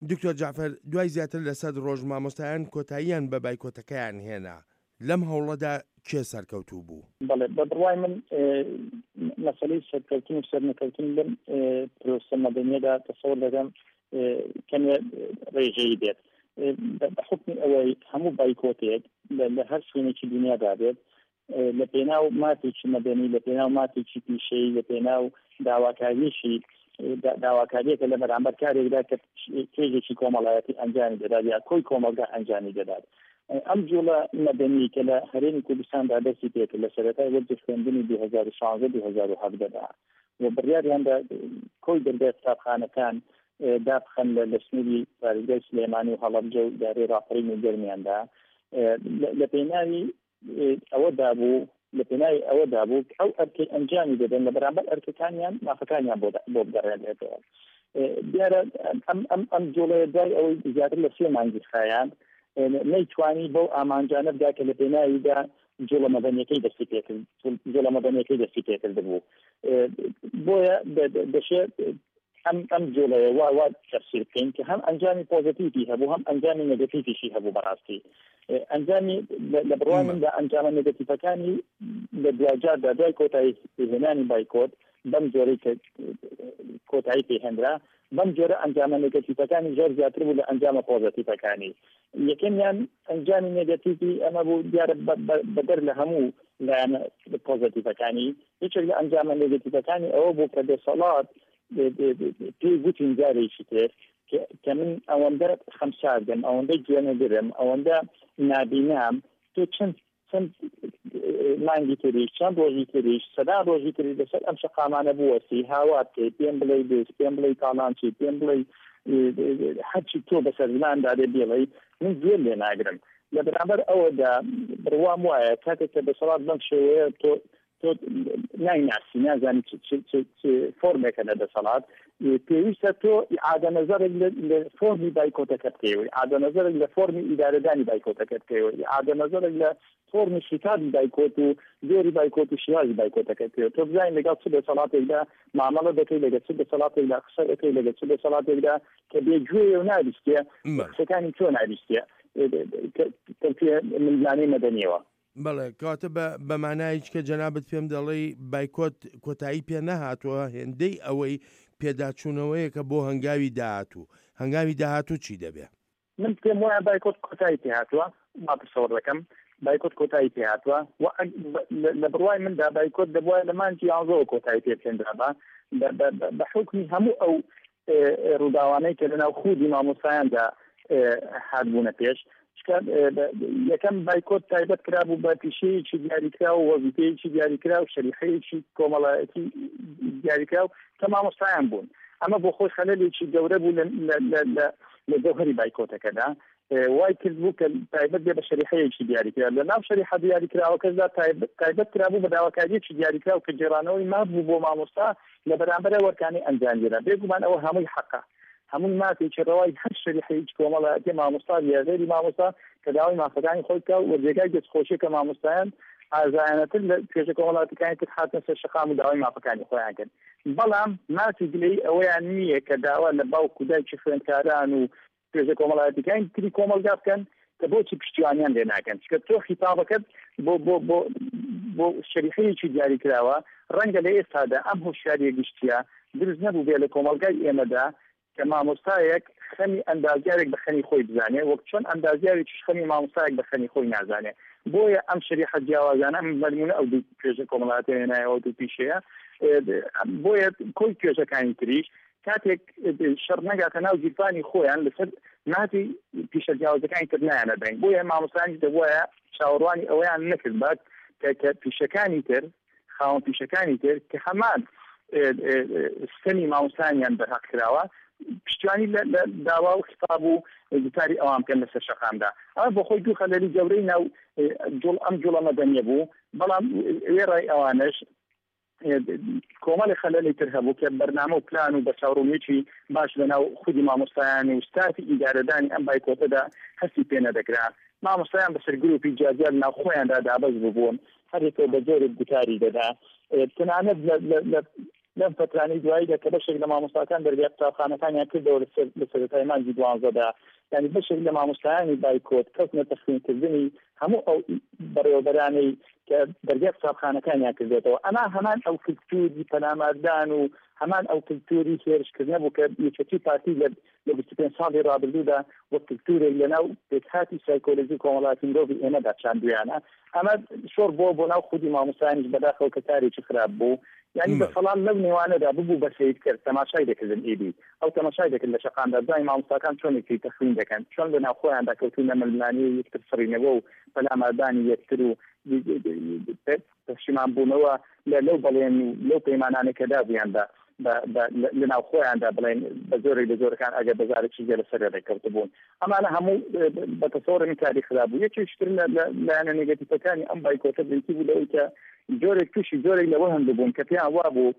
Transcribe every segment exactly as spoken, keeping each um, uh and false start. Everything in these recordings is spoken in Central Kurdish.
دکتۆر جعفەر دوای زیاتر لە سەد ڕۆژ مامۆستایان کۆتاییان بە بایکۆتەکەیان هێنا لەم هەوڵەدا کێ سەرکەوتوو بوو؟ بەڵێ بە بڕوای من مەسەلەی سەرکەوتن و سەرنەکەوتن لەم پرۆسە مەدەنیەدا تەسەوڕ دەکەم کەمێ ڕێژەیی بێت بە حکمی ئەوەی هەموو بایکۆتێک لە هەر شوێنێکی دنیادا بێت لە پێناو ماتێکی مەدەنی لە پێناو ماتێکی پیشەیی لە پێناو داواکاریشی داواکاریەکە لە بەرامبەر کارێکدا کە کێژێکی کۆمەڵایەتی ئەنجامی دەدات یا کۆی کۆمەلگا ئەنجامی دەدات. ئەم جوڵە مەدەنی کە لە هەرێمی کوردستاندا دەستی پێکرد لە سەرەتای وەرزی خوێندنی دوو هەزار و شانزە دوو هەزار و هەڤدەدا و بڕیاریاندا کۆی دەرگای قوتابخانەکان دابخەن لە سنووری پارێزگای سلێمانی و هەڵەبجە و دارەی ڕاپەڕین و گەرمیاندا لە پێناوی ئەوەدا بوو لە پێناوی ئەوەدا بوو ئەو ئەرکەی ئەنجامی دەدەن لە بەرامبەر ئەرکەکانیان مافەکانیان بۆ بگەڕێنێتەوە. دیارە ئەم جوڵەیە دوای ئەوەی زیاتر لە سێ مانگی خایان نەیتوانی بەو ئامانجانە بدا کە لە پێناویدا جوڵە مەدەنیەکەی دەستی پێکرد جوڵە مەدەنیەکەی دەستی پێکرد بوو. بۆیە دەشێت ئەم ئەم جوڵەیە وا وا تەفسیر بکەین کە هەم ئەنجامی پۆزیتیڤی هەبوو هەم ئەنجامی نێگاتیڤیشی هەبوو بەڕاستی. ئەنجامی لە بڕوای مندا ئەنجامە نێگاتیڤەکانی لە دوجاردا دوای کۆتایی پێهێنانی بایکۆت بەم جۆرەی کە کۆتایی پێهێنرا بەم جۆرە ئەنجامە نێگاتیڤەکانی زۆر زیاتر بوو لە ئەنجامە پۆزیتیڤەکانی. یەکەمیان ئەنجامی نێگاتیڤی ئەمە بوو دیارە بەدەر لە هەموو لایەنە پۆزیتیڤەکانی یەکێک لە ئەنجامە نێگاتیڤەکانی ئەوە بوو کە دەسەڵات پێی گوتین جارێکی تر کە من ئەوەندە خەمساردم ئەوەندە گوێنەگرم ئەوەندە نابینام تۆ چەند چەند مانگی تریش چەند ڕۆژی تریش سەدا ڕۆژی تری لەسەر ئەم شەقامانە بوەسی هاوات بکەی پێم بڵێ دێست پێم بڵێ تاڵانچی پێم بڵێ هەرچی تۆ بەسەر زماندا دێ بڵێ من گوێ لێ ناگرم. لە بەرامبەر ئەوەدا بڕوام وایە کاتێک کە دەسەڵات بەم شێوەیە تۆ تۆ نایناسی نازانی فۆرمێکە لە دەسەڵات پێویستە تۆ ئادە نەزەرێک لە فۆرمی بایکۆتەکە بکەوی ئادە نەزەرێک لە فۆرمی ئیدارەدانی بایکۆتەکە بکەوی ئادە نەزەرێک لە فۆرمی شیکاری بایکۆت و دێری بایکۆت و شیازی بایکۆتەکە بکەوی تۆ بزانین لەگەڵ چ دەسەڵاتێکدا مامەڵە دەکەی لەگەڵ چ دەسەڵاتێکدا قسە دەکەی لەگەڵ چ دەسەڵاتێکدا کە بێگوێ و نابیستێ قسەکانی تۆ نابیستێ ملمانەی مەدەنیەوە. بەڵێ کاتە بە مانایش کە جەنابەت پێم دەڵێ بایکۆت کۆتایی پێ نەهاتووە هێندەی ئەوەی پێداچوونەوەیە کە بۆ هەنگاوی داهاتوو هەنگاوی داهاتوو چی دەبێ؟ من پێم وایە بایکۆت کۆتایی پێهاتووە ما تصور دەکەم بایکۆت کۆتایی پێهاتووە لە بڕوای مندا بایکۆت دەبوایە لە مانگی یانزەوە کۆتایی پێ بکەندرابە بە حکمی هەموو ئەو ڕووداوانەی کە لەناو خوودی مامۆستایاندا هاتبوونە پێش یەکەم بایکۆت تایبەت کرابوو بە پیشەیەکی دیاریکرا و وەزیفەیەکی دیاریکرا و شەریحەیەکی کۆمەڵایەتی دیاریکرا و کە مامۆستایان بوون. ئەمە بۆ خۆی خەلەلێکی گەورە بوو لە جەوهەری بایکۆتەکەدا وای کرد بوو کە تایبەت بێ بە شەریحەیەکی دیاریکرا لە ناو شەریحە دیاریکراوەکەدا تایبەت کرابوو بە داواکاریەکی دیاریکرا و کە جێرانەوەی مابوو بۆ مامۆستا لە بەرامبەر وەرکانی ئەنجامدرا بێگومان ئەوە هەمووی حەقە هەمووی مافێکی ڕەوای هەر شەریحەیەکی کۆمەڵایەتی مامۆستا یا غێری مامۆستا کە داوای مافەکانی خۆی بکە و جێگای دەستخۆشی کە مامۆستایان ئازایانەتر لە پێشە کۆمەڵاتەکانی تر هاتنە سەر شەقام و داوای مافەکانی خۆیان کرد. بەڵام مافی گلەی ئەوەیان نییە کە داوا لە باوکو دایکی خوێندکاران و پێشە کۆمەڵایەتەکانی تری کۆمەلگا بکەن کە بۆچی پشتیوانیان لێ ناکەن چکە تۆ خیتابەکەت بۆ بۆ بۆ بۆ شەریحەیەکی دیاری کراوە ڕەنگە لە ئێستادا ئەم هۆشیاریە گشتیە دروست نەبوو بێ لە کۆمەلگای ئێمەدا کە مامۆستایەک خەمی ئەندازیارێک بە خەنی خۆی بزانێ وەک چۆن ئەندازیارێکی خەمی مامۆستایەک بە خەنی خۆی نازانێ. بۆیە ئەم شەریحە جیاوازانە مەلمونە ئەو دوو پێشە کۆمەڵایەتی هێنایەوە دوو پیشەیە بۆیە کۆی کێشەکانی تریش کاتێک شەڕ نەگاتە ناو جیرفانی خۆیان لەسەر ناتی پیشە جیاوازەکانی تر نایانە بین. بۆیە مامۆستایانی دەبوایە چاوەڕوانی ئەوەیان نەکرد بات کە پیشەکانی تر خاوەن پیشەکانی تر کە هەمان سنی مامۆستایانیان بەرهەق کراوە پشتیوانی لە داوا و خطاب و گوتاری ئەوان بکەن لەسەر شەقامدا. ئەمە بۆ خۆی دوو خەلەلی گەورەی ناو ئەم جوڵە مەدەنیە بوو. بەڵام وێڕای ئەوانش کۆمەڵی خەلەلی تر هەبوو کە بەرنامە و پلان و بە چاوڕوونیەکی باش لەناو خودی مامۆستایان و ستافی ئیدارەدانی ئەم بایکۆتەدا هەستی پێ نەدەکرا. مامۆستایان بەسەر گروپی جیاجیار ناو خۆیاندا دابەز ببوون هەرێکەوە بە جۆرێک گوتاری دەدا. تەنانەت لەم فترانی دواییدا کە بەشێک لە مامۆستاکان دەرگای قوتابخانەکانیان کردەوە لە سەرەتای مانگی دوانزەدا، یعنی بەشێک لە مامۆستایانی بایکۆت کەوتنە تەخمینکردنی هەموو ئەو بەڕێوەبەرانەی کە دەرگای قوتابخانەکانیان کردێتەوە. ئەما هەمان ئەو کلتوری پەلاماردان و هەمان ئەو کلتوری هێرشکردنە بوو کە یەکێتی پارتی لە بیست و پێنج ساڵی ڕابردوودا وەک کلتورێک لەناو پێکهاتی سایکۆلۆژی کۆمەڵاتی مرۆڤی ئێمەدا چاندویانە. ئەمە شۆڕ بۆ بۆ ناو خودی مامۆستایانیش بەداخەوە کە تارێکی خراپ بوو، یعنی بەسەڵام لەو نێوانەدا ببوو بە سید کرد تەماشای دەکردن ئیدی ئەو تەماشای دەکرد لە شەقامدا دوای مامۆستاکان چۆنێکی تەخمین دەکەن، چۆن لە ناو خۆیاندا کەوتونە مەلملانی یەکتر سڕینەوە و پەلاماردانی یەکتر و پەشیمان بوونەوە لەو بەڵێن و لەو پەیمانانێکەدا بوویاندا لە ناو خۆیاندا بڵێن بە زۆرێک لە زۆرەکان ئەگەر بەزارێکی جێ لەسەر دەکەوت بوون. ئەمانە هەموو بە تەسەوڕی تاریخ خراپ بوو. یەکێشتر لایەنە نێگەتیڤەکانی ئەم بایکۆتە بریتی بوو لەوەی کە جۆرێک تووشی زۆرێک لە وەهم بوون کە پێیان وا بوو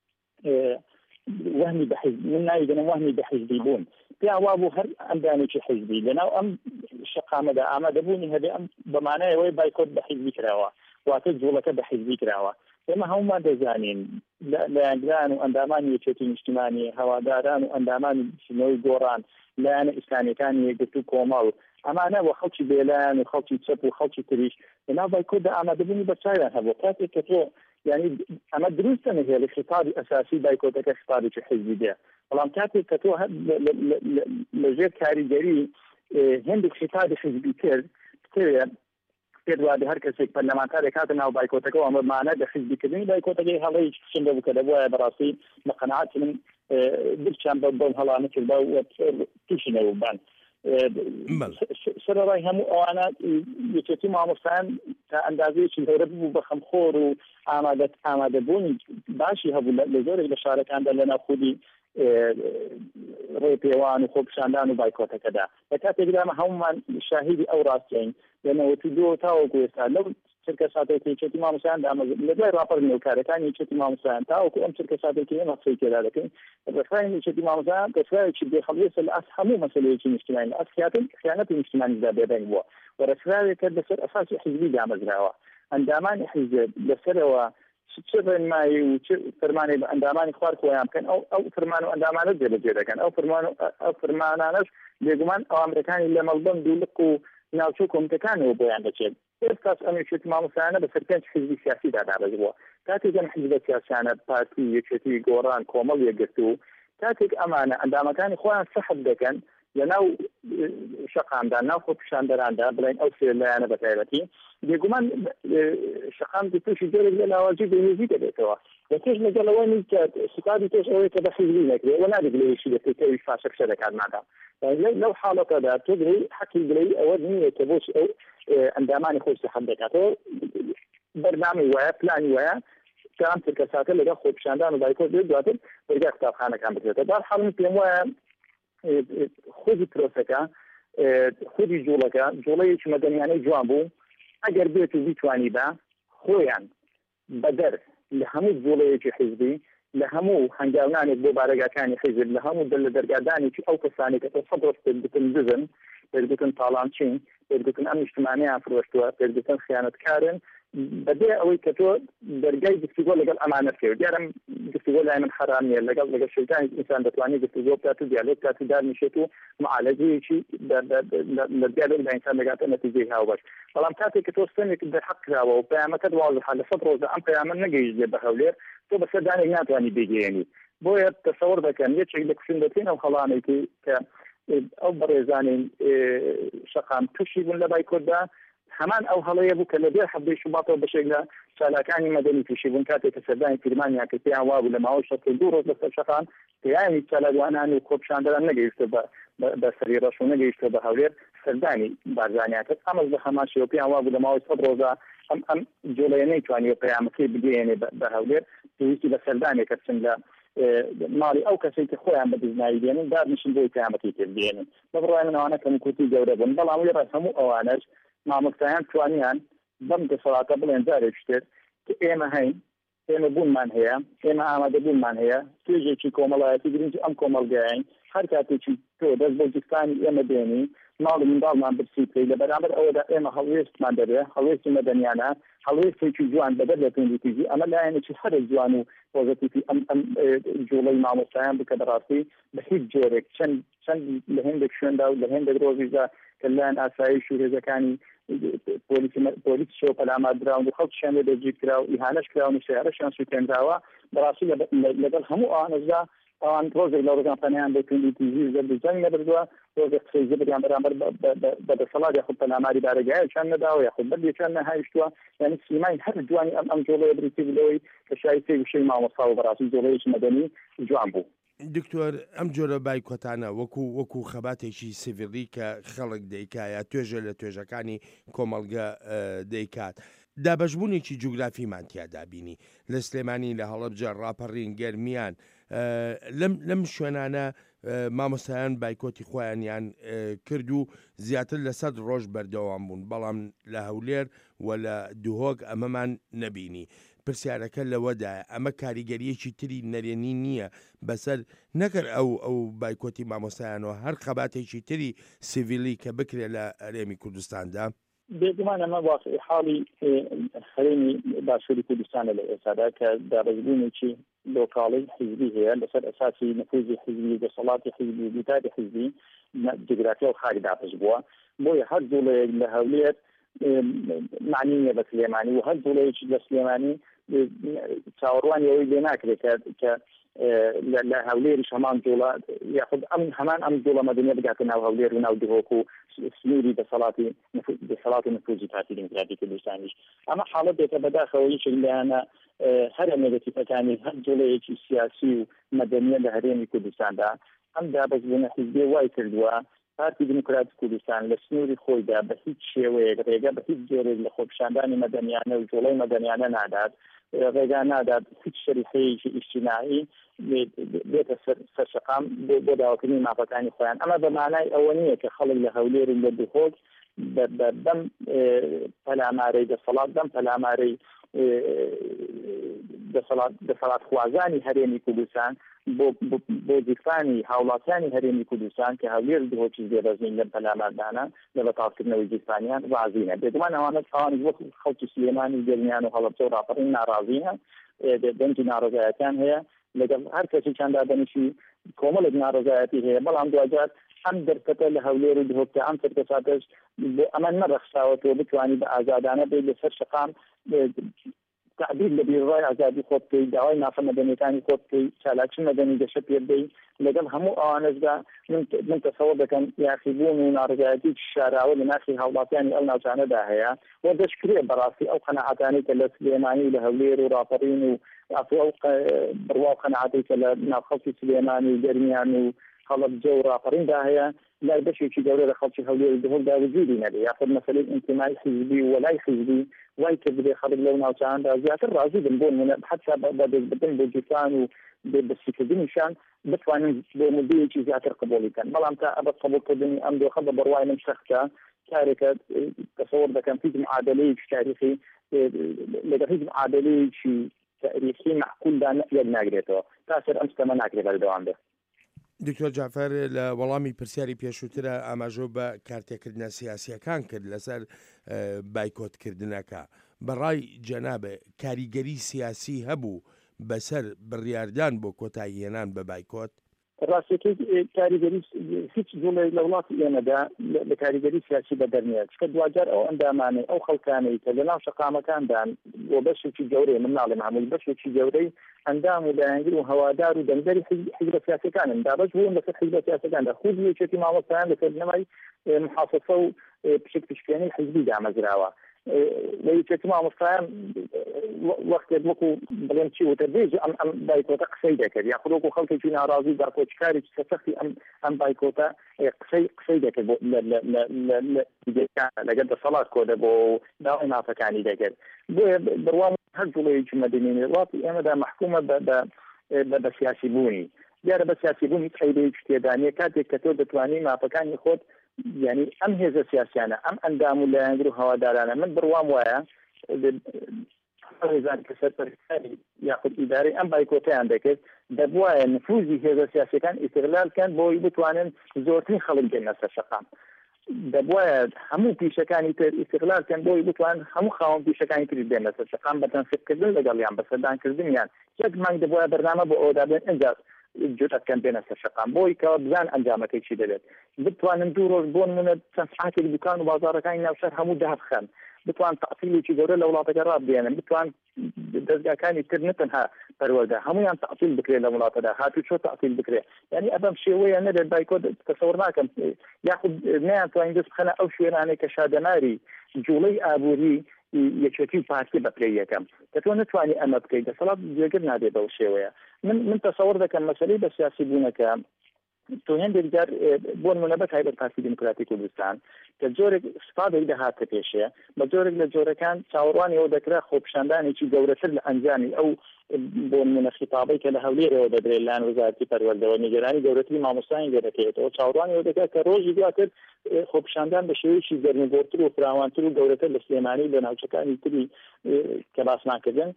وهمی بەحیزبی، من نایدەنم وهمی بەحیزبی بوون، پێیان وا بوو هەر ئەندامێکی حیزبی لەناو ئەم شەقامەدا ئامادەبوونی هەبێ ئەم بەمانایەوەی بایکۆت بەحیزبی کراوە، واتە جوڵەکە بەحیزبی کراوە. ئێمە هەمومان دەزانین لایەنگران و ئەندامانی یەکێتی نیشتیمانی، هەواداران و ئەندامانی سنەوەی گۆڕان، لایەنە ئیسلامیەکانی یەکگرتو و کۆمەڵ، ئەمانە وە خەڵکی بێلایەن و خەڵکی چەپ و خەڵکی تریش لەناو بایکۆتدا ئامادەبوونی بەچاویان هەبوو. کاتێک کە تۆ یعنی ئەمە دروستە نەهێڵی خیتابی ئەساسی بایکۆتەکە خیتابێکی حیزبی بێ، بەڵام کاتێک کە تۆ لەژێر کاریگەری هێندێک خیتابی حیزبی کرد بتەوێت پێدوادە هەر کەسێک پەرلەمانتارێک هاتە ناو بایکۆتەکەەوە ئەمە مانە دە حیزبیکردنی بایکۆتەکەی هەڵەیەکی چن دەبوو کە دەبووایە بەڕاستی بە قەناعەت من برچیان بەم هەڵانە کردا و تووشی نەبووبان. سەرەڕای هەموو ئەوانە یەکێتی مامۆستایان تا ئەندازەیەکی هەورە بوو بە خەمخۆر و ئامادەبوونی باشی هەبوو لە زۆرێک لە شارەکاندا لەناو خودی ڕێ پێوان و خۆپیشاندان و بایکۆتەکەدا. لە کاتێکدامە هەمومان شاهیدی ئەو ڕاستین لە نەوەتی دۆ تاوەکو ئێستا لەو چرکە ساتێکی یەکێتی مامۆستایان لە دوای ڕاپەڕ نێوکارەکانی یەکێتی مامۆستایان تاوەکو ئەم چرکە ساتێکی ئێمە قسەی تێدا دەکەین ڕێکخراوی یەکێتی مامۆستایان دەسرایەکی بێخەڵیەسە لە ئەس هەموو مەسەلەیەکی نیشتیمانی لە ئەس خیانەتی نیشتیمانیدا بێدەنگ بووە و ڕێکخراوێکە لەسەر ئەساسی حیزبی دامەزراوە. ئەندامانی حیزب لەسەرەوە چه ڕێنمایی و چه فەرمانێک بە ئەندامانی خوارد خۆیان بکەن ئەو فەرمان و ئەندامانە جێبەجێ دەکەن. ئەو ئەو فەرمانانەش بێگومان ئەوامریکانی لە مەڵبەند دوولق و ناوچوو کۆمتەکانەوە بۆیان دەچێت. ئێستاش ئەم یەکێتی مامۆستایانە بەسەر پێنج حیزبی سیاسیدا دابەز بووە. کاتێک ئەم حیزبە سیاسیانە پارتی یەکێتی گۆڕان کۆمەڵ یەکگرتو کاتێک ئەمانە ئەندامەکانی خۆیان سەحب دەکەن لەناو شەقامدا ناو خۆپیشاندەراندا بڵێن ئەو سێ لایەنە بەتایبەتی بێگومان شەقام تووشی جۆرێک لە لاواجی بێهێزی دەبێتەوە. وەکێش لەگەڵەوەی نیکە سوکاری تۆش ئەوەی کە بە حیزبی نەکرێت و نادێت لەوەیشی دەکەوی فاشەکشە دەکات مادام لەو حاڵەتەدا تۆ دەی حەقی دڵی ئەوە نییە کە بۆچ ئەو ئەندامانی خۆی سەحب دەکاتەوە بەرنامەی وایە پلانی وایە کە ئەم چرکە ساتە لەگەڵ خۆپیشاندان و بایکۆت بێت دواتر بەرگای قوتابخانەکان بکرێتەوە. بەرحاڵ من پێم وایە خودی پرۆسەکە خودی جوڵەکە جوڵەیەکی مەدەنیانەی جوان بوو ئەگەر بێت و بیتوانی بە خۆیان بەدەر لە هەموو جوڵەیەکی حیزبی لە هەموو هەنگاوانێک بۆ بارەگاکانی حیزب لە هەموو دڵ لە دەرگادانێکی ئەو کەسانی کە سەد ڕۆژ پێدگوتن دزن پێدگوتن تاڵانچین پێدگوتن ئەم نیشتمانیان فرۆشتووە پێدگوتن خیانەتکارن بەبێ ئەوەی کە تۆ دەرگای گفتوگۆ لەگەڵ ئەمانە بکەوێت. دیارم گفتوگۆ لای من حرام نیە لەگەڵ لەگەڵ شەیتانی ئینسان دەتوانێت گفتوگۆ بکات و دیالۆگ بکات و دارنیشێت و معالەجەیەکی لە دیالۆگدا ئینسان دەگاتە نەتیجەی هاوبەش. بەڵام کاتێک کە تۆ ستەمێک دەرحەق کراوە و پەیامەکەت واضحە لە سەد ڕۆژە ئەم پەیامە نەگەیشتێ بە هەولێر تۆ بەسەر دانێک ناتوانانی بێگەیەنی. بۆیە تەسەوڕ دەکەن یەکێک لە کوشن دەکەین ئەو هەڵانێکی کە ئەو بەڕێزانین شەقام تووشی بوون لە بایکۆتدا هەمان ئەو هەڵەیە بوو کە لەبێر هەفتەی شوباتەوە بەشێک لە چالاکانی مەدەنی تووشی بوون کاتێک کە سەردانی پیرمانیان کە پێیان وا بوو لە ماوەی شەڕ دوو ڕۆژ لەسەر شەقام پێیانی چالاکوانان و خۆپیشاندەران نەگەیشتە بە سەری ڕەش و نەگەیشتە بە هەولێر سەردانی بارزانیان کرد ئەمەش بە هەمان شێوە پێیان وا بوو لە ماوەی سەد ڕۆژە ئەم ئەم جۆڵەیە نەیتوانیوە پەیامەکەی بگەێنێ بە هەولێر پێویستی بە سەردانێکە بچن لە ماڵی ئەو کەسێک کە خۆیان بە دزناوی دێنن دارنیشن بۆی پەیامەکەی تێبگەێنن. بەڕای من ئەوانە کەم کوتی گەورە بوون بەڵام لێرە هەموو ئەوانەش مامۆستایان توانیان بەم دەسەڵاتە بڵێن جارێک شتێت کە ئێمە هەین ئێمە بوونمان هەیە ئێمە ئامادە بوونمان هەیە توێژێکی کۆمەڵایەتی گرنگی ئەم کۆمەڵگایین هەر کاتێکی تۆ دەست بۆ جستانی ئێمە دێنی ماڵ منداڵمان برسیکەی لە بەرامبەر ئەوەدا ئێمە هەڵوێستمان دەبێت هەڵوێستی مەدەنیانە هەڵوێستێکی جوان بەدەر لە توندیتیژی ئەمە لایەنێکی هەرە جوان و پۆزیتیڤی ئەم ئەم جوڵەی مامۆستایان بکە بەڕاستی بە هیچ جۆرێک چەند چەند لە هێندێک شوێندا و لە هێندێک ڕۆژیدا کە لایەن ئاسایش و هێزەکانی پۆلیس شۆ پەلامات دراون و خەڵکیشیان لێ دەرگیر کرا و ئیهانەش کراون و سیارەشیان سووتێنراوە بەڕاستی لەگەڵ هەموو ئەوانەشدا ئەوان ڕۆژێک لە ڕۆژان پەنیان بە توندیتیژی زەربجەنگ نەبردووە ڕۆژێک قسەی زبریان بەرامبەر بە دەسەڵات یاخود پەلاماری دارەگایەکیان نەداوە یاخود بەردێکیان نەهایشتووە یعنی سیمای هەر جوانی ئەم ئەم جۆڵەیە بریتی بلەوەی کە شایستەی وشەی مامۆستا و بەڕاستی جۆڵەیەکی مەدەنی جوان بوو. دکتۆر ئەم جۆرە بایکۆتانە وەکو وەکو خەباتێکی سیڤیلی کە خەڵک دەیکایە توێژە لە توێژەکانی کۆمەڵگە دەیکات دابەشبوونێکی جوگرافیمان تیادا بینی لە سلێمانی لە هەڵەبجە ڕاپەڕین گەرمیان لەم شوێنانە مامۆستایان بایکۆتی خۆیانیان کرد و زیاتر لە سەد ڕۆژ بەردەوام بوون بەڵام لە هەولێر و لە دوهۆک ئەمەمان نەبینی پرسیارەکە لەوەدایە ئەمە کاریگەریەکی تری نەرێنی نییە بەسەر نەکرد ئەو ئەو بایکۆتی مامۆستایانەوە هەر خەباتێکی تری سیڤیلی کە بکرێت لە هەرێمی کوردستاندا بێگومان ئەمە واقعی حاڵی هەرێمی باشووری کوردستانە لە ئێستادا کە دابەشبوونێکی لۆکاڵی حیزبی هەیە لەسەر ئەساسی نفوذی حیزبی دەسەڵاتی حیزبی دیتاری حیزبی جغرافیا و خاک دابش بووە بۆیە هەر جوڵەیەک لە هەولێر معنی نییە بە سلێمانی و هەر جوڵەیەکی لە سلێمانی چاوەڕوانی ئەوەی لێ ناکرێت کە لە هەولێریش هەمان جوڵە یاخود ئەم هەمان ئەم جوڵە مەدەنیە بگاتە ناو هەولێر و ناو دهۆک و سنووری دەسەڵاتی دەسەڵاتی نفوذی پارتی دموکراتی کوردستانیش ئەمە حاڵەت دێتە بەداخەوە یەکێک لایەنە هەرە نێگەتیڤەکانی هەر جوڵەیەکی سیاسی و مەدەنیە لە هەرێمی کوردستاندا ئەم دابەشبوونە حیزبی وای کردووە پارتی دموکراتی کوردستان لە سنووری خۆیدا بە هیچ شێوەیەک ڕێگە بە هیچ جۆرێک لە خۆپیشاندانی مەدەنیانە و جوڵەی مەدەنیانە نادات ڕێگا نادات هیچ شەریحەیەکی ئیجتیماعی بێتە سەرشەقام بۆ داواکردنی مافەکانی خۆیان ئەمە بە مانای ئەوە نییە کە خەڵک لە هەولێر و لە دوهۆک بەم پەلامارەی دەسەڵات بەم پەلامارەی دەسەڵات خوازانی هەرێمی کوردستان بۆ جیرفانی هاوڵاتیانی هەرێمی کوردستان کە هەولێر دهۆکی دێبەزین لەم پەلاماردانە لە بەتاڵکردنەوەی جیرفانیان ڕازینە بێگومان ئەوانە ئەوانش وەک خەڵکی سلێمانی و گەرمیان و هەڵەبجە و ڕاپەڕین ناڕازینە دەنگی ناڕزایەتیان هەیە لەگەڵ هەر کەسێکیان دادەنیشی کۆمەڵێک ناڕزایەتی هەیە بەڵام دوجار ئەم دەرکەتە لە هەولێر و دهۆکە ئەم سەرکەساتەش ئەمە نەڕەخساوەتەوە بتوانانی بە ئازادانە بێت لەسەر شقام تعبیر لە بیرڕای ئازادی خۆت بکەیت داوای نافە مەدەنیەکانی خۆت بکەیت چالاکی مەدەنی دەشە پێ بدەیت لەگەڵ هەموو ئەوانەشدا من تەسەوەر دەکەم یاخیبوون و ناڕزایەتی شاراوە لە ناخی هاوڵاتیانی ئەو ناوچانەدا هەیە و دەشکرێت بەڕاستی ئەو قەنەعاتانەی کە لە سلێمانی و لە هەولێر و ڕاپەڕین و ئەو بڕوا قەنەعاتی کە لە ناوخەڵکی سلێمانی و گەرمیان و هەڵەبجە و ڕاپەڕیندا هەیە لای بەشێکی گەورە لە خەڵکی هەولێر و دهۆکدا وجودی نەبێ یاخود مەسەلەی ئینتیمای حیزبی و وەلای حیزبی وای کە بێ خەڵک لەو ناوچاندا زیاتر ڕازی بن بۆ حتا بە دەستبردن بۆ جوتان و بەسیکردنیشان بتوانین بۆ مدەیەکی زیاتر قبوڵی کەن بەڵام تا ئەبەت قبوڵکردنی ئەم دۆخە بە بڕوای لەم شەخصە کارێکە تەسەوەر دەکەم هیچ معادلەیەکی تاریخی لەگەڵ هیچ معادلەیەکی تاریخی معقولدا یەک ناگرێتەوە تا سەر ئەم ستەمە ناکرێت بەردەوام بێت. دکتۆر جعفەر لە وەڵامی پرسیاری پێشووترە ئاماژە بە کارتێکردنە سیاسیەکان کرد لەسەر بایکۆتکردنەکە بەڕای جەنابێ کاریگەری سیاسی هەبوو بەسەر بڕیاردان بۆ کۆتاییهێنان بە بایکۆت ڕاستیەکەی کاریگەری هیچ جوڵێک لە وڵاتی ئێمەدا لە کاریگەری سیاسی بەدەرنیە چکە دوجار ئەو ئەندامانەی ئەو خەڵکانەی کە لەناو شەقامەکاندان بۆ بەشێکی گەورەی من ناڵێم هەمووی بەشێکی گەورەی ئەندام و دایانگر و هەوادار و دەنگەری حیزبە سیاسەکانن دابەش بوون لەسەر حیزبە سیاسەکاندا خود یەکێتی مامۆستایان لەسەرنەمای محافظە و پشک پشکێنەی حیزبی دامەزراوە لە یەکێتی مامۆستایان وەختێک وەکو بڵێم چی وتە بێژ ئەم بایکۆتە قسەی دەکرد یا خودۆک و خەڵکێکی ناڕازی داکۆچکارێکی سەسەختی ئەم بایکۆتە قسەی قسەی دەکرد لەگەر دەسەڵات کۆ دەبۆ داوای مافەکانی دەکرد بۆیە بڕوام هەر جوڵەیەکی مەدەنی وڵاتی ئێمەدا محکومە بە سیاسی بوونی دیارە بە سیاسی بوونی قەیدەیەکی تێدانیە کاتێک کە تۆ دەتوانی مافەکانی خۆت یعنی ئەم هێزە سیاسیانە ئەم ئەندام و لایەنگر و هەوادارانە من بڕوام وایە ڕێزان کە سەرپەرستانی یاخود ئیدارەی ئەم بایکۆتیان دەکرد دەبوایە نفوزی هێزە سیاسیەکان ئیستیغلالکەن بۆی بتوانن زۆرترین خەڵک بێنە سەر شەقام دەبوایە هەموو پیشەکانی تر ئیستیغلالکەن بۆی بتوان هەموو خاوەن پیشەکانی تری بێنە سەر شەقام بە تەنسیقکردن لەگەڵیان بەسەردانکردنیان یەک مانگ دەبوایە بەرنامە بۆ ئەوەدا بێن ئەنجا جوتەکەن بێنە سەر شەقام بۆی کەەوە بزان ئەنجامەکەی چی دەبێت بتوانن دوو ڕۆژ بۆ نمونە چەند ساعتێک دوکان و بازاڕەکانی ناوشەر هەموو دابخەن بتوان تەعتیلێکی گەورە لە وڵاتەکە ڕابدێنن بتوان دەستگاکانی تر نەتەنها پەروەردە هەمویان تەعتیل بکرێت لە وڵاتەدا هاتوچۆ تەعتیل بکرێت یعنی ئەبەم شێوەیە نەبێت بایکۆت تەسەوڕ ناکەم یاخود نەیانتوانین دەست بخەنە ئەو شوێنانەی کە شادەماری جوڵەی ئابووری یەکێتی پارتی بەپرێ یەکەم کە تۆ نتوانی ئەمە بکەیت دەسەڵات جێگر نابێت بەو شێوەیە من من تەسەوڕ دەکەم مەسەلەی بە سیاسی بوونەکە تۆ هێندێک جار بۆ نمونە بە تایبەت پارتی دموکراتی کوردستان کە جۆرێک سپادێک دەهاتە پێشێ بە جۆرێک لە جۆرەکان چاوەڕوانی ئەو دەکرا خۆپیشاندانێکی گەورەتر لە ئەنجامی ئەو بۆ نمونە خیتابەی کە لە هەولێرەوە دەدرێت لایەن وەزارەتی پەروەردەوە نیگەرانی گەورەتری مامۆستایان دەکرێتەوە چاوەڕوانی ئەو دەکات کە ڕۆژی دواتر خۆپیشاندان بە شێوەیەکی گەرمبۆرتر و فراوانتر و گەورەتر لە سلێمانی لە ناوچەکانی تری کە باسمانکردن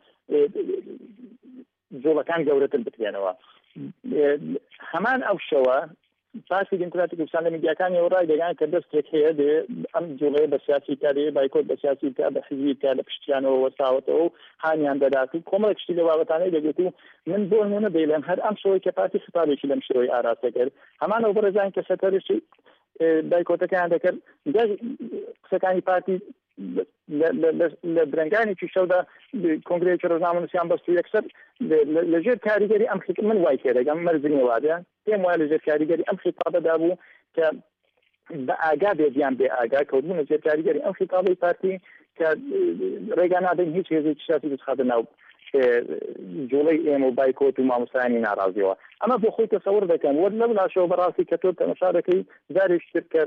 جۆڵەکان گەورەتر بکرێنەوە هەمان ئەو شەوە پارتی دموکراتی کوردستان لە میدیاکانیەوە ڕای دەگەیان کە دەستێک هەیە دێ ئەم جوڵەیە بە سیاسی کارێ بایکۆت بە سیاسی کا بە حیزبی کا لە پشتیانەوە وەساوەتەوە و هانیان دەدات و کۆمەڵێک شتی لە بابەتانەی دەگوت و من بۆ نمونە دەیڵێم هەر ئەم شەوەی کە پارتی خەتابێکی لەم شەوەی ئاراستە کرد هەمان ئەو بەڕێزان کە سەرپەرشتی بایکۆتەکان دەکرد قسەکانی پارتی لە درنگانێکی شەودا کۆنگرێکی ڕۆژنامەنووسیان بەست و یەکسەر لەژێر کاریگەری ئەم من وای تێدەگەم مەرزنی وادە پێم وایە لەژێر کاریگەری ئەم خیتابەدا بوو کە بە ئاگا بێدیان بێ ئاگا کەوتبوون لەژێر کاریگەری ئەم خیتابەی پارتی کە ڕێگا نادەین هیچ هێزێکی سیاسی بچخاتە ناو جوڵەی ئێمە و بایکۆت و مامۆستایانی ناڕازیەوە ئەمە بۆ خۆی تەسەوڕ دەکەم وەر لەو لاشەوە بەڕاستی کە تۆ تەماشا دەکەی جارێکتر کە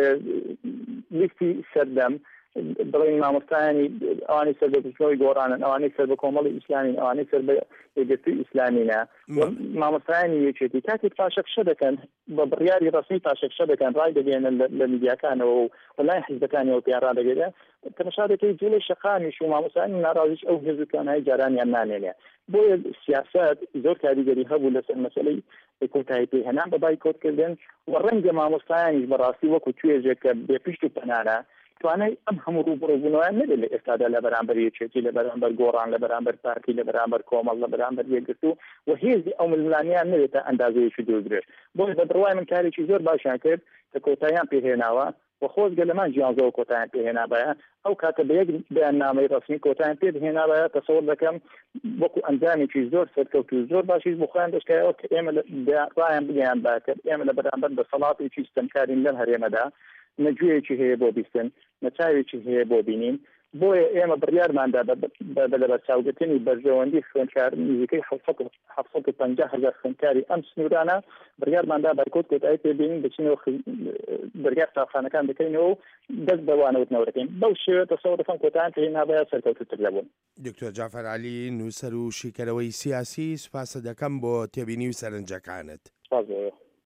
لیستی سەردەم بڵین مامۆستایانی ئەوانی سەر بە پشتەوەی گۆڕانن ئەوانەی سەر بە کۆمەڵی ئیسلامین ئەوانەی سەر بە یەکگرتووی ئیسلامینە مامۆستایانی یەکێتی کاتێک پاشەکشە دەکەن بە بڕیاری ڕسمی پاشەکشە دەکەن ڕای دەگەێنن لە میدیاکانەوە و وەلای حیزبەکانیەوە پێیان ڕادەگەێنێ تەماشا دەکەی جوڵەی شەقامیش و مامۆستایانی ناڕازیش ئەو هێزەکانهای جارانیان نامێنێ بۆیە سیاسەت زۆر کاریگەری هەبوو لەسەر مەسەلەی کۆتایی پێهێنان بە بایکۆتکردن و ڕەنگە مامۆستایانیش بەڕاستی وەکو توێژێک کە بێپشت و پەنانە توانای ئەم هەموو ڕووبڕۆبوونەوەیان نەبێت لە ئێستادا لە بەرامبەر یەکێتی لە بەرامبەر گۆڕان لە بەرامبەر پارتی لە بەرامبەر کۆمەڵ لە بەرامبەر یەکگرتو و هێزی ئەو ململانیان نەبێتە ئەندازەیەکی دوورگرێت بۆی بە بڕوای من کارێکی زۆر باشیان کرد کە کۆتاییان پێهێناوە و خۆزگە لەمان جیانزەوە کۆتاییان پێهێنابایە ئەو کاتە بە یەک بەیاننامەی ڕسمی کۆتاییان پێهێنابایە تەسەوڕ دەکەم وەکو ئەنجامێکی زۆر سەرکەوت و زۆر باشیش بۆ خۆیان دەستکایەوە کە ئێمە ڕایان بگەیان باکرد ئێمە لە بەرامبەر دەسەڵاتێکی ستەمکارین لەم هەرێمەدا نەگوێیەکی هەیە بۆ بیستن نەچاوێکی هەیە بۆ بینین بۆیە ئێمە بڕیارماندا لە بەرچاوگرتنی بەرژەوەندی خوێندکار نزیکەی حەوت و پەنجا هەزار خوێندکاری ئەم سنوورانە بڕیارماندا بایکۆت کۆتایی پێبینین بچینەوە دەرگای قوتابخانەکان بکەینەوە و دەست بەوانەوتنەوە دەکەین بەو شێوە تەسەوڕ دەکەم کۆتاییان پێهێنابایە سەرکەوتووتر لەبوون. دکتۆر جعفەر عەلی نووسەر و شیکەرەوەی سیاسی سوپاسە دەکەم بۆ تێبینی و سەرنجەکانت.